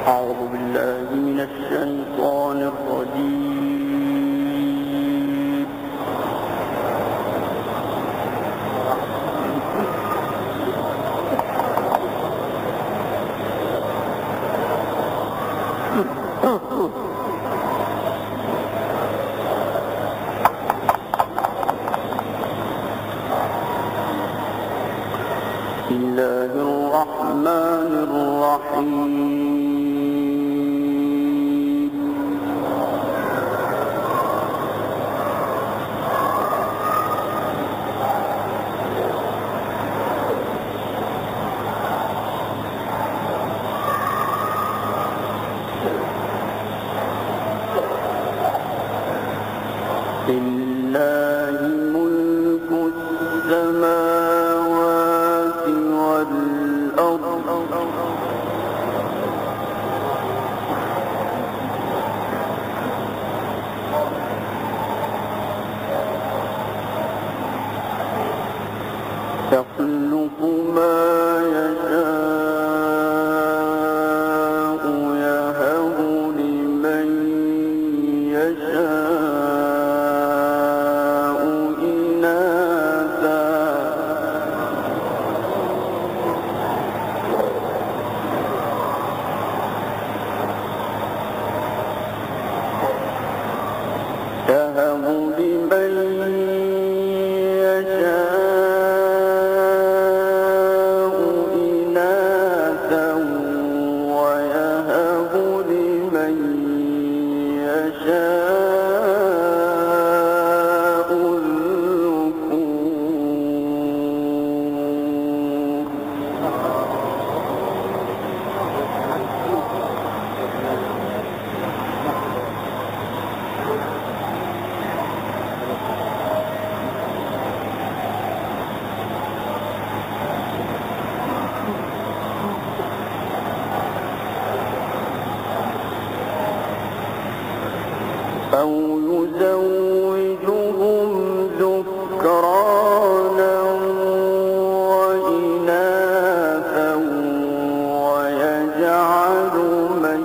أعوذ بالله من الشيطان الرجيم. بسم الله الرحمن الرحيم. لله ملك السماوات والأرض يخلق ما يشاء يهب لمن يشاء إناثا يهب لمن يشاء إناثا ويهب لمن يشاء أو يزوجهم ذكرانا وإناثا ويجعل من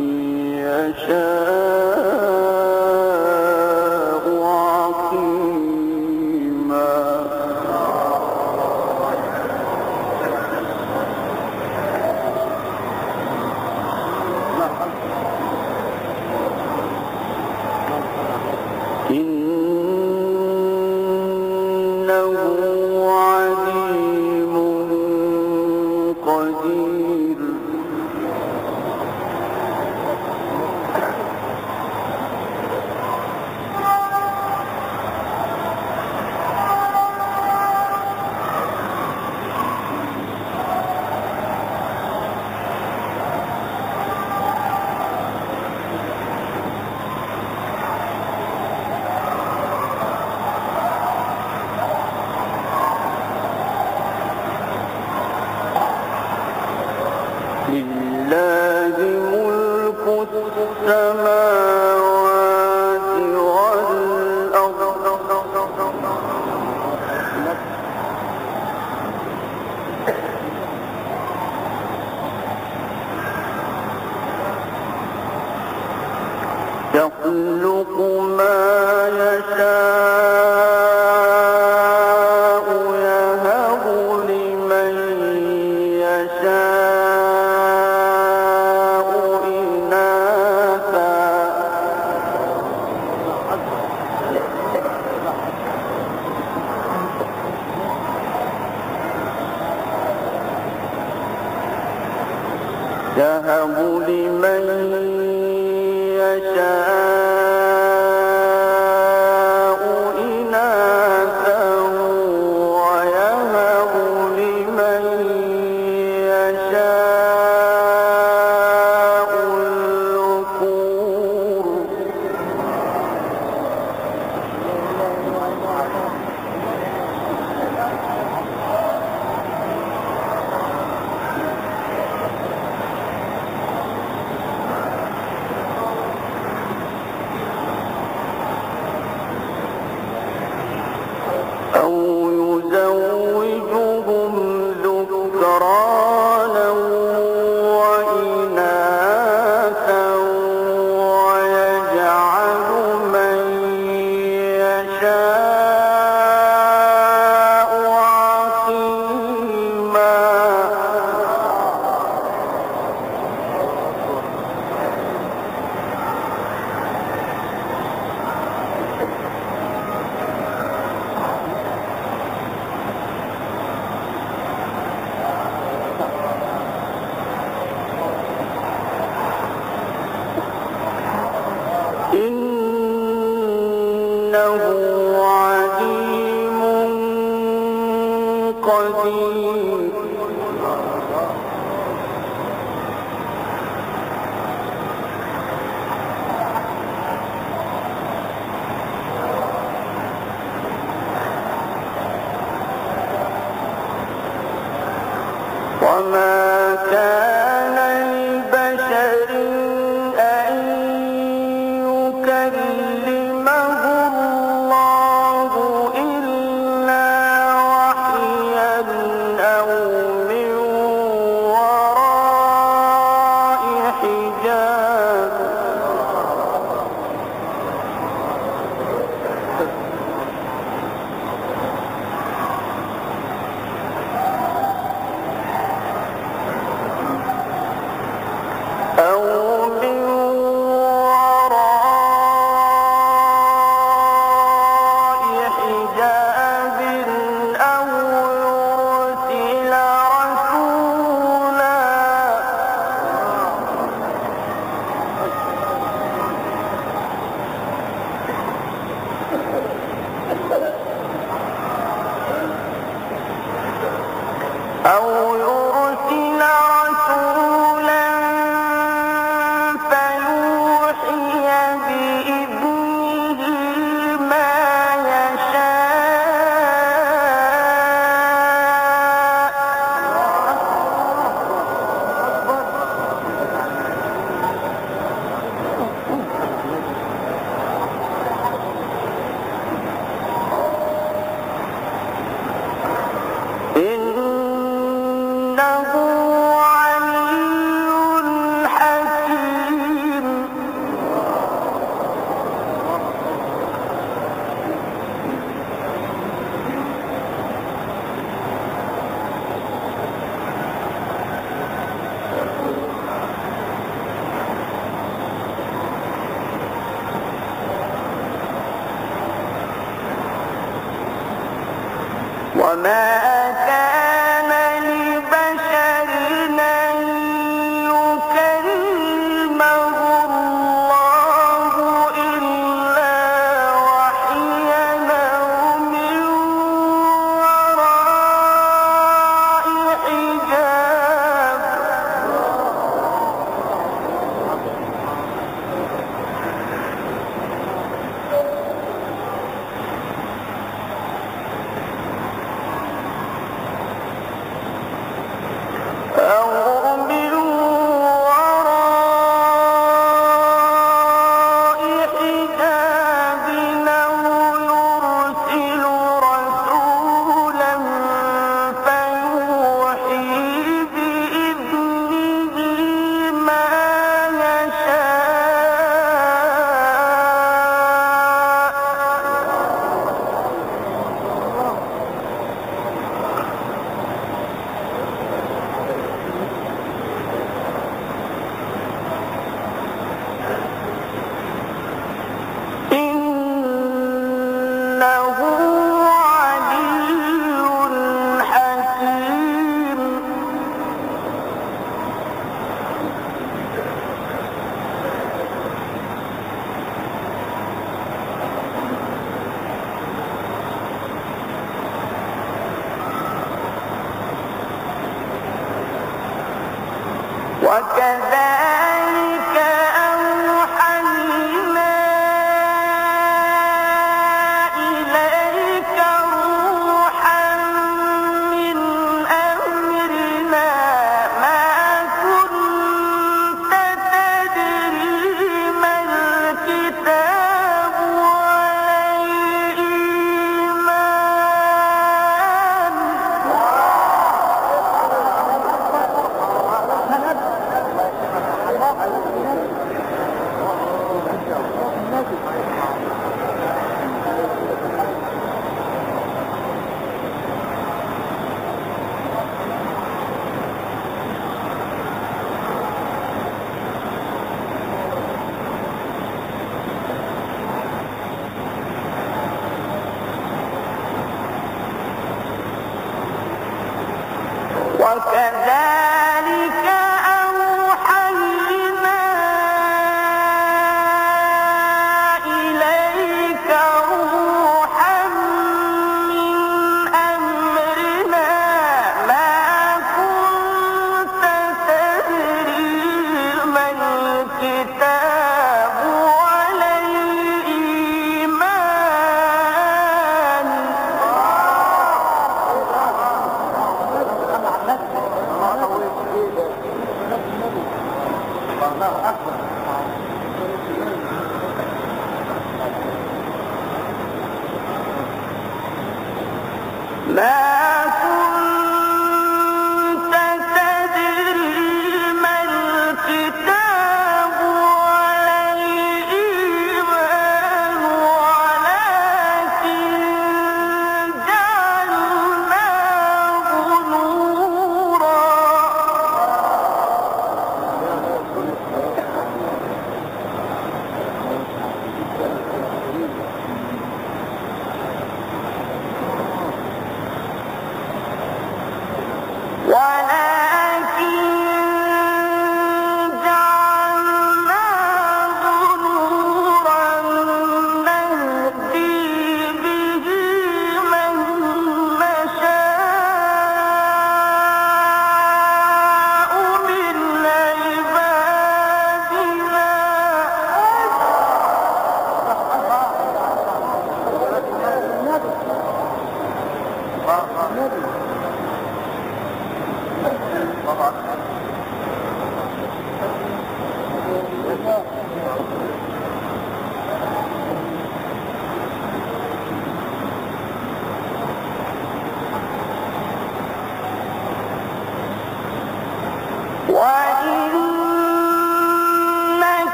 يشاء عقيما. إنه عليم قدير. لله ملك السماوات والأرض يخلق ما يشاء يهب لمن يشاء إناثا يهب لمن يشاء إناثا ويهب لمن يشاء الذكور. عليم قدير وما كان لبشر أن يكلمه الله إلا وحيا أو من وراء حجاب أو من وراء حجاب أو يرسل رسولا فيوحي بإذنه ما يشاء إنه علي حكيم وما كان لبشر أن يكلمه الله إلا وحيا أو من وراء حجاب أو من وراء حجاب أو يرسل رسولا فيوحي بإذنه ما يشاء إنه علي حكيم وكذلك أوحينا إليك روحا من أمرنا ما كنت تدري ما الكتاب ولا الإيمان وكذلك أوحينا إليك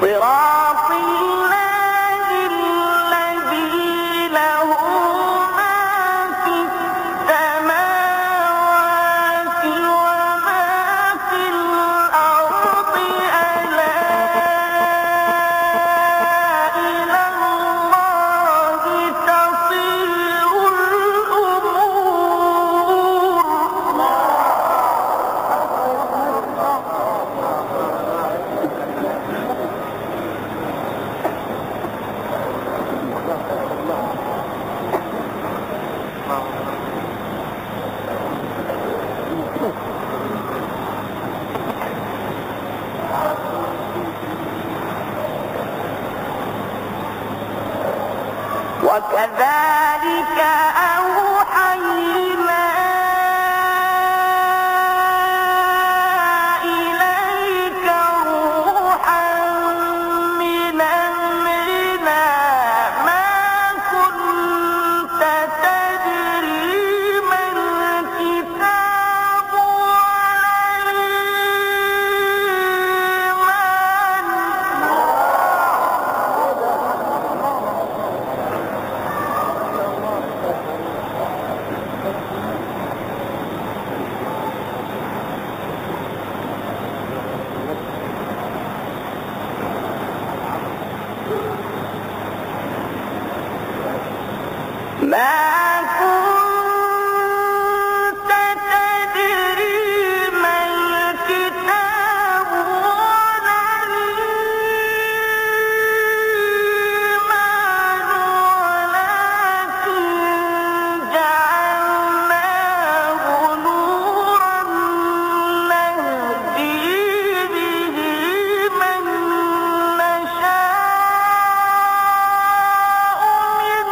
صراط الله الذي له ما في السماوات وما في الأرض ألا إلى الله تصير وكذلك أوحينا إليك روحا من أمرنا ما كنت تدري ما الكتاب ولا الإيمان ما كنت تدري ما الكتاب ولا الإيمان ولكن جعلناه نورا نهدي به من نشاء من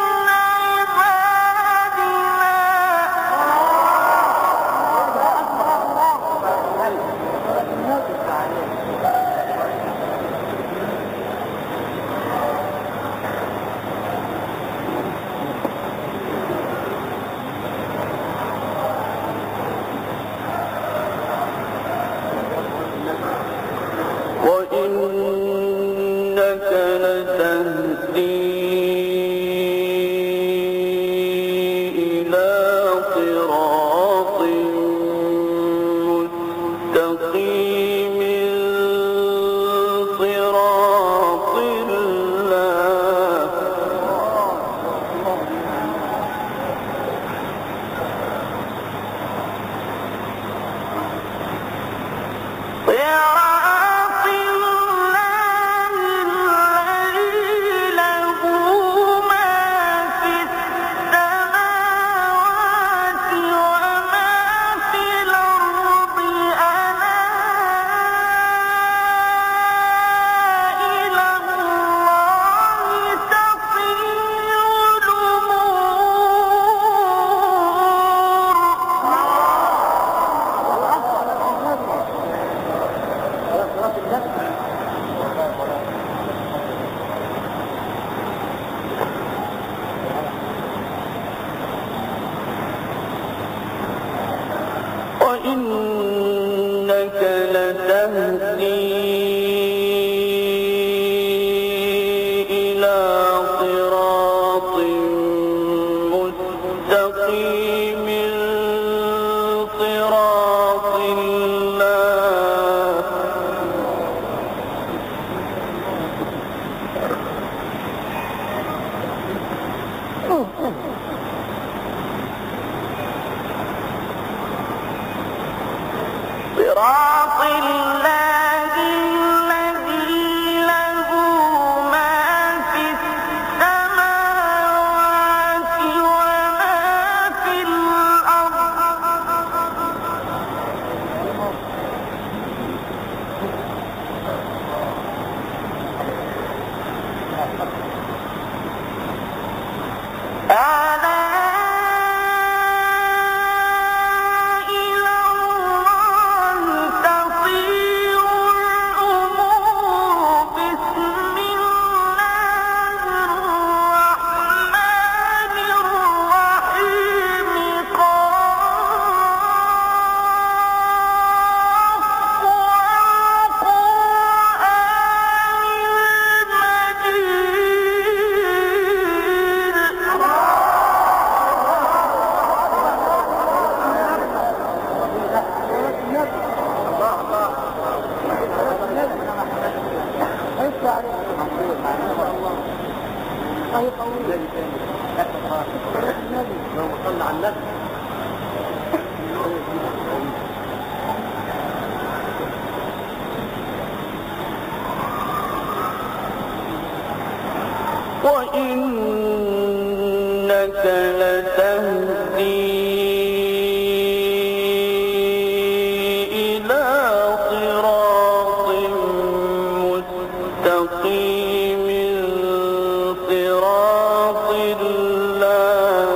وإنك لتهدي إلى صراط مستقيم صراط الله صراط الله الذي له ما في السماوات وما في الأرض ألا إلى الله تصير وإنك لتهدي إلى صراط مستقيم صراط الله صراط الله الذي له ما في السماوات وما في الأرض ألا إلى الله تصير وإنك لتهدي إلى صراط مستقيم صراط الله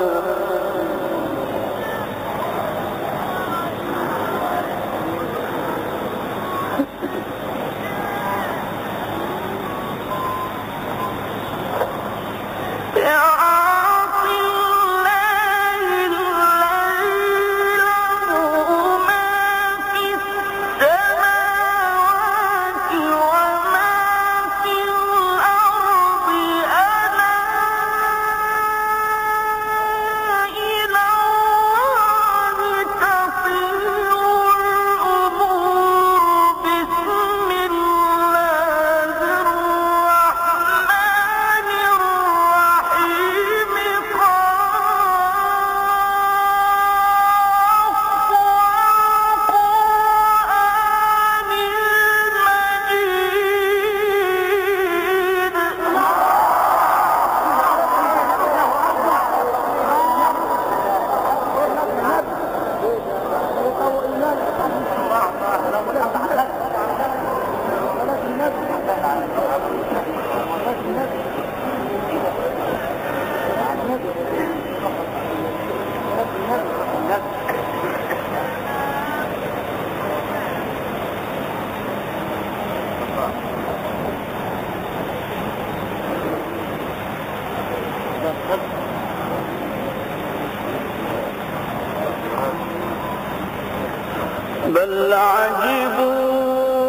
بل عجبوا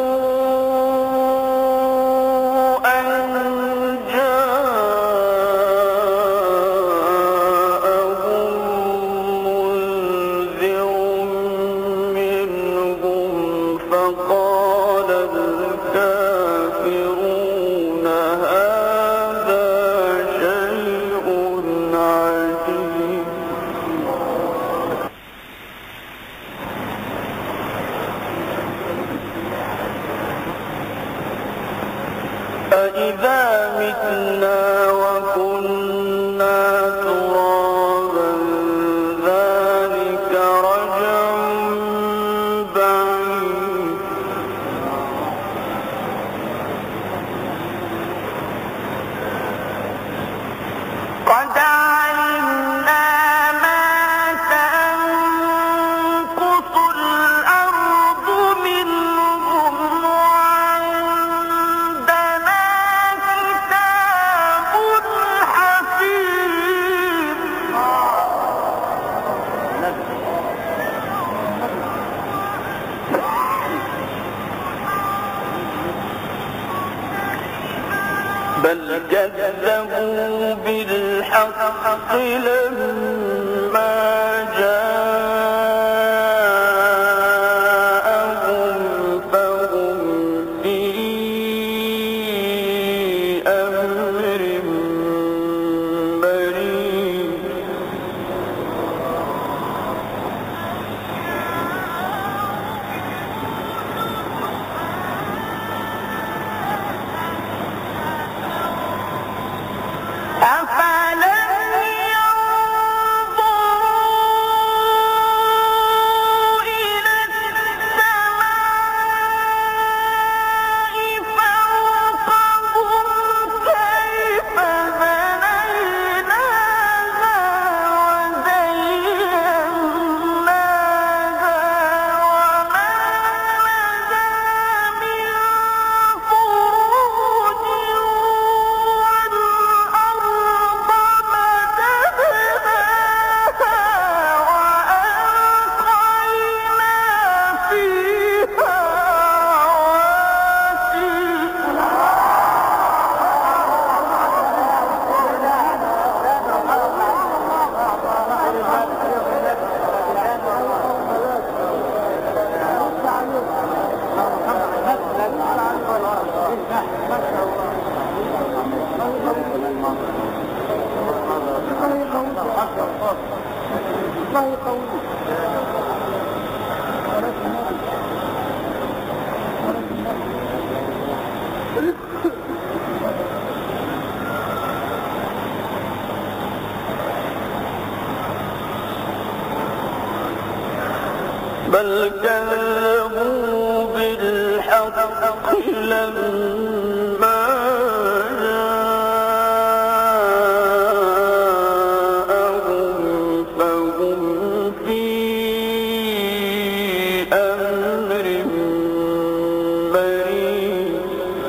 أن جاءهم منذر منهم فقال الكافرون هذا شيء عجيب أإذا متنا وكنا ترابا ذلك رجع بعيد قد علمنا ما تنقص الأرض منهم وعندنا كتاب حفيظ بل كذبوا بالحق لما جاءهم فهم في أمر مريض أفلم ينظروا بل كذبوا بالحق لما جاءهم فهم في أمر مريج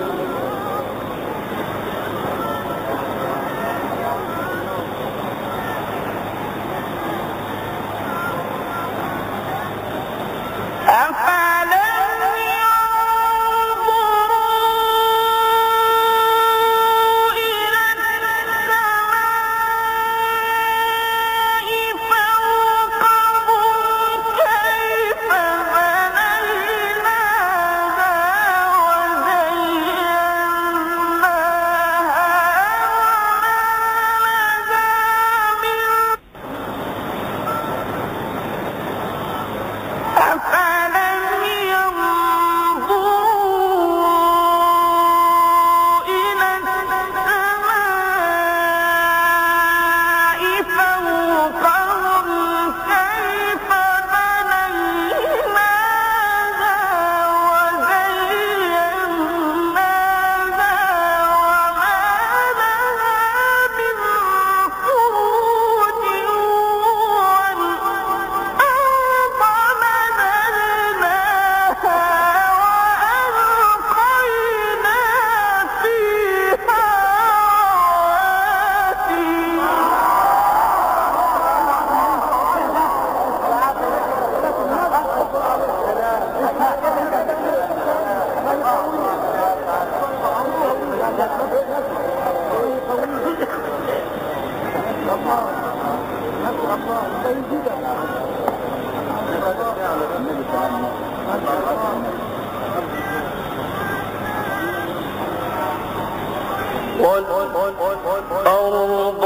والأرض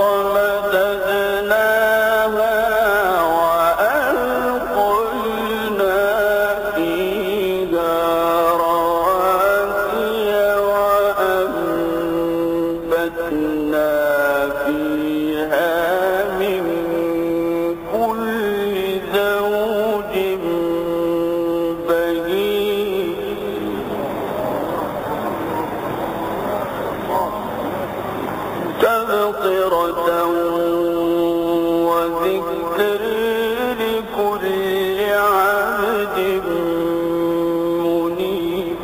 مددناها وألقينا فيها رواسي وأنبتنا فيها من كل زوج بهيج تبصرة وذكر لكل عبد منيب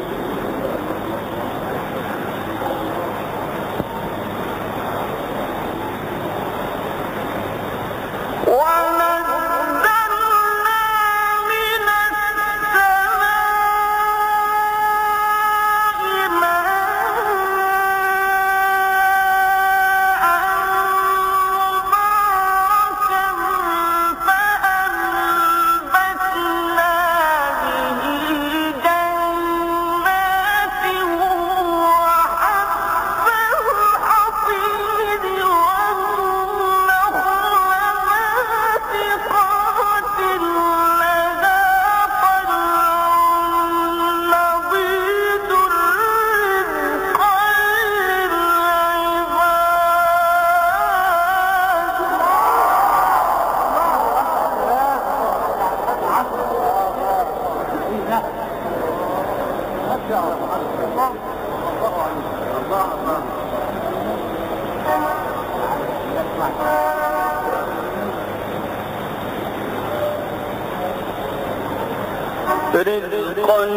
رزقا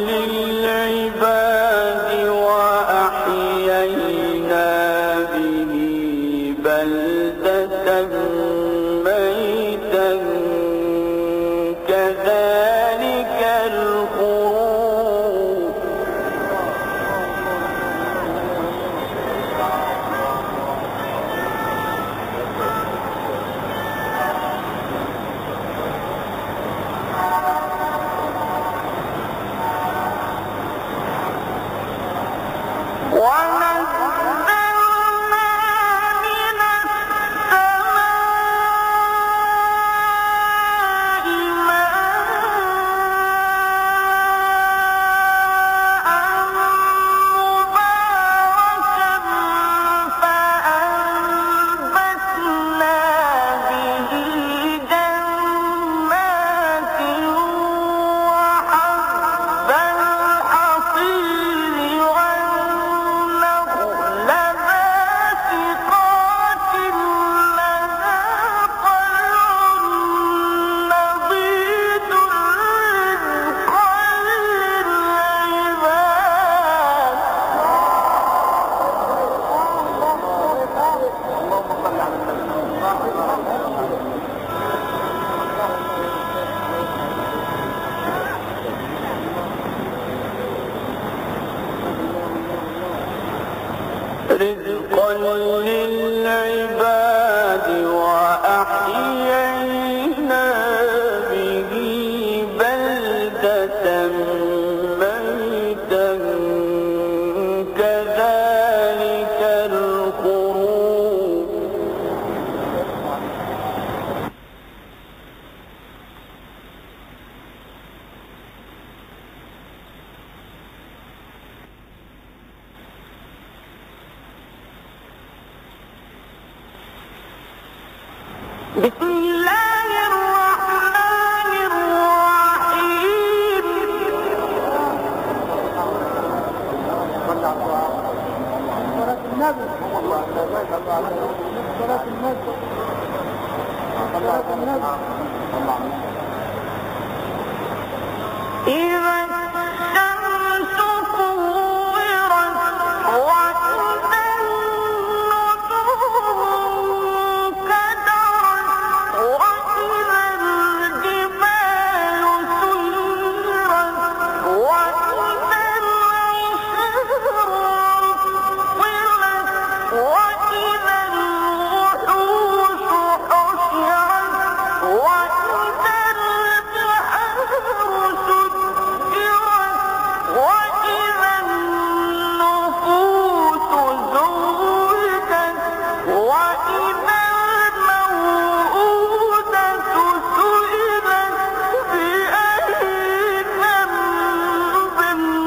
للعباد وأحيينا به بلدة ميتا كذلك الخروج ونزل رزقا للعباد وأحيينا به بلدة ميتا كذلك الخروج. بسم الله الرحمن الرحيم. إذا الشمس كورت وإذا النجوم كدرت وإذا الجبال سيرت وإذا العشار طلت وإذا الوحوش حشرت وإذا البحار سجرت وإذا النفوس زوجت وإذا الموءودة سئلت بأي ذنب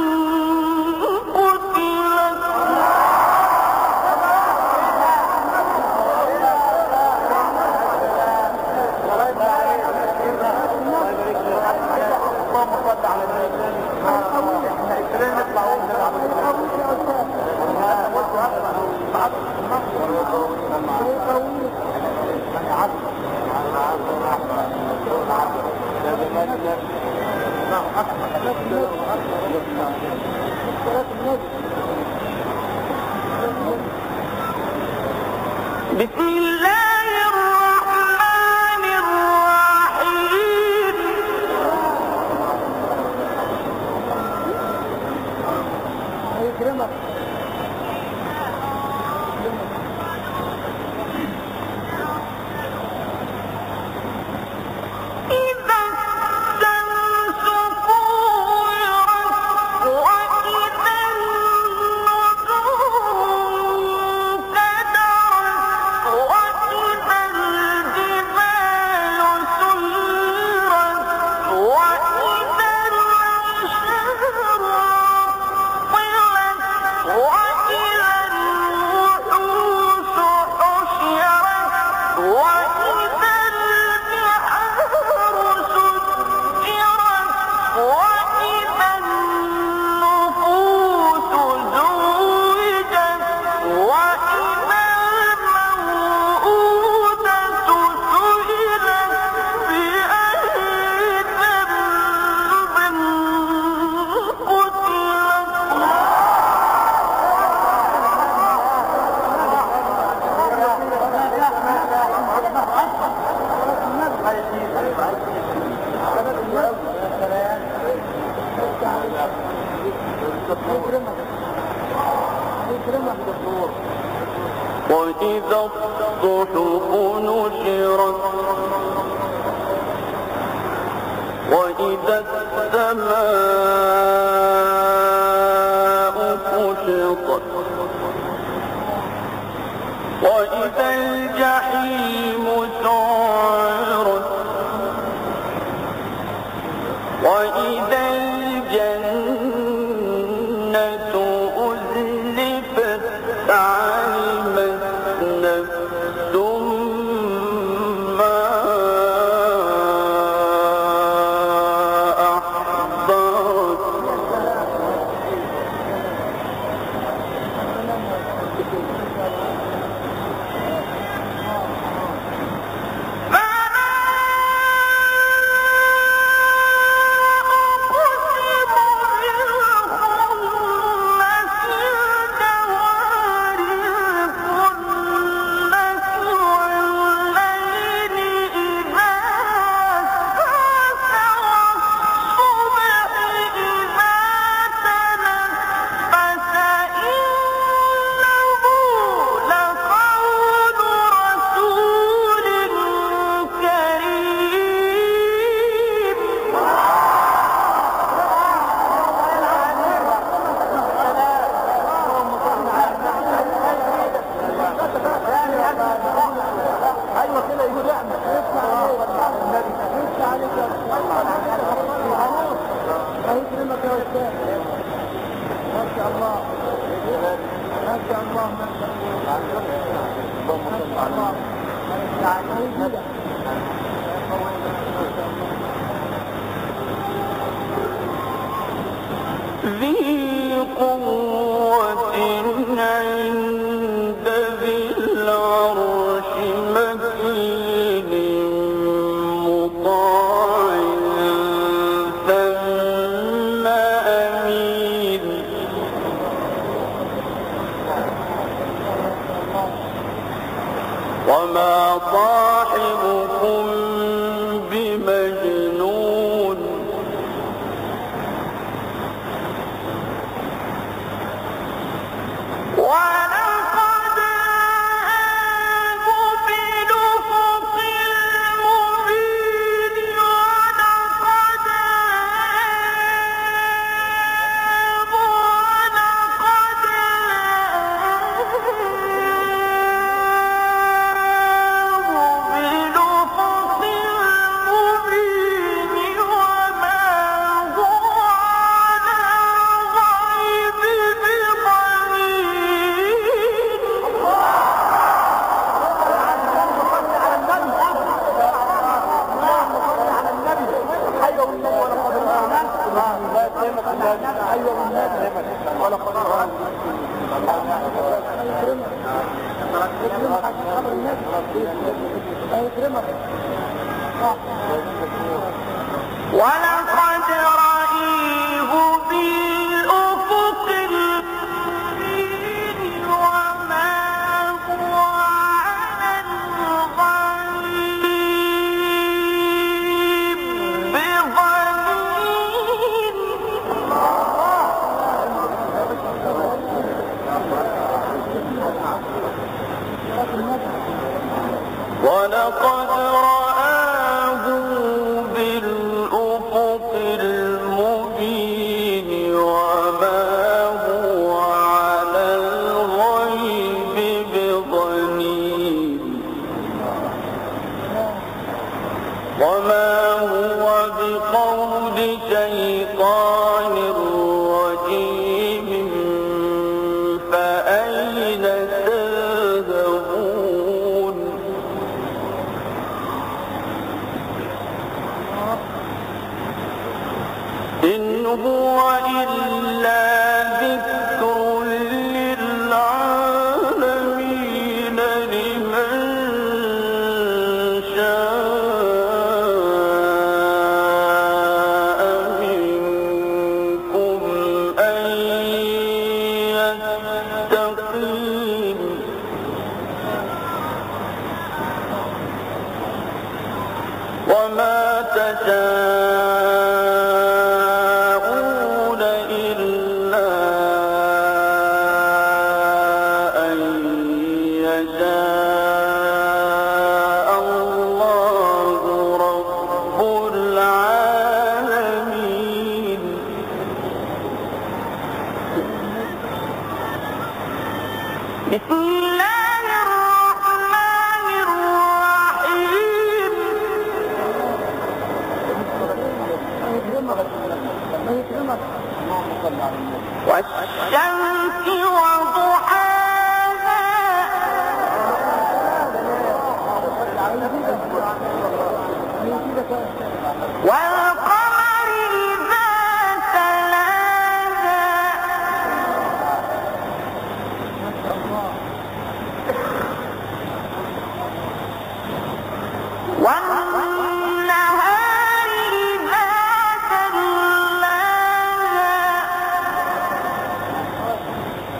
قتلت. بسم الله الرحمن الرحيم. إذا الشمس كورت وإذا النجوم كدرت وإذا الجبال سيرت وإذا العشار طلت وإذا الوحوش حشرت وإذا البحار سجرت وإذا النفوس زوجت وإذا الموءودة سئلت بأي ذنب قتلت. وإذا الصحف نشرت وإذا السماء كشطت وإذا الجحيم سعرت وإذا الجنة أزلفت علمت نفس ما أحضرت. فلا أقسم ذي قوة عند ذي العرش مكين مطاع ثم أمين وما صاحبكم بمجنون ولقد رآه بالأفق المبين ولقد بالأفق المبين وما هو على الغيب ولقد رأيه بالأفق المبين وما هو على الغيب بضنين ولقد رآه بالأفق المبين وما هو على الغيب بضنين وما هو بقول شيطان رجيم فأين تذهبون إن هو إلا ذكر للعالمين لمن شاء منكم أن يستقيم وما تشاءون إلا أن يشاء الله رب العالمين بسم الله الرحمن الرحيم والشمس وضحاها والقمر إذا تلاها والنهار إذا جلاها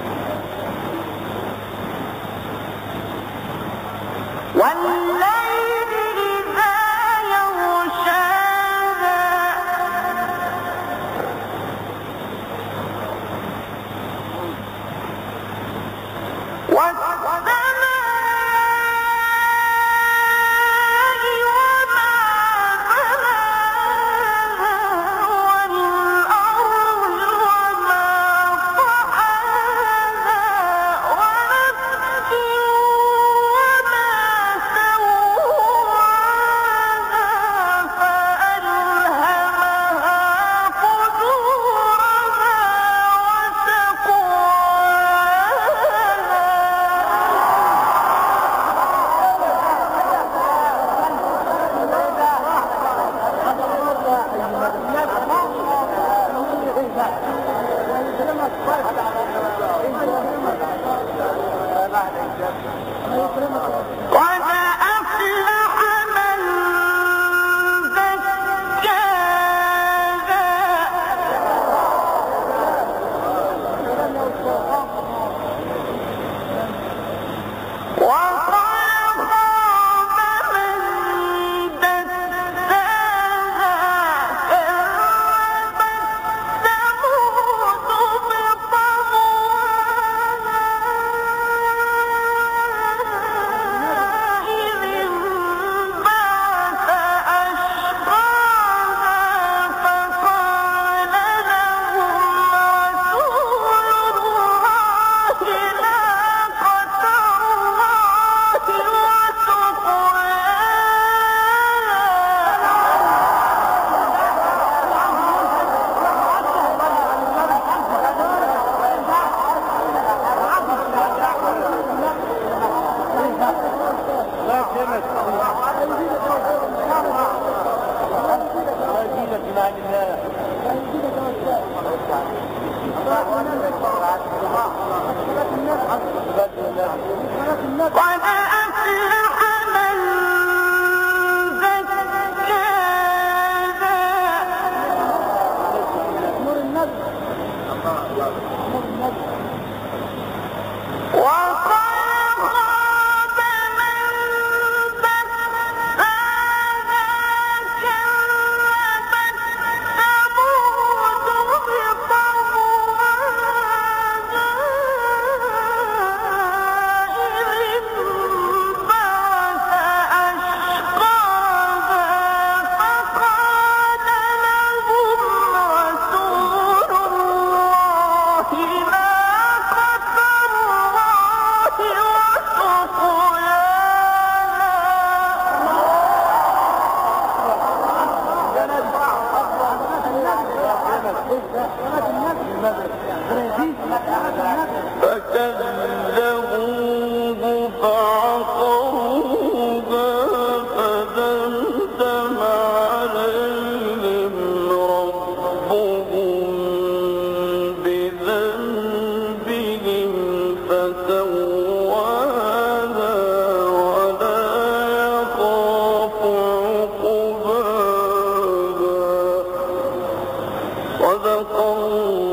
قد أفلح من زكاها وقد خاب من دساها كذبت ثمود بطغواها إذ انبعث أشقاها فقال لهم رسول الله ناقة الله قد أفلح من زكاها وقد خاب من دساها كذبت ثمود بطغواها إذ انبعث أشقاها فقال لهم رسول الله ناقة الله فكذبوه فعقروها فدمدم عليهم ربهم بذنبهم فسواها ولا يخاف عقباها صدق الله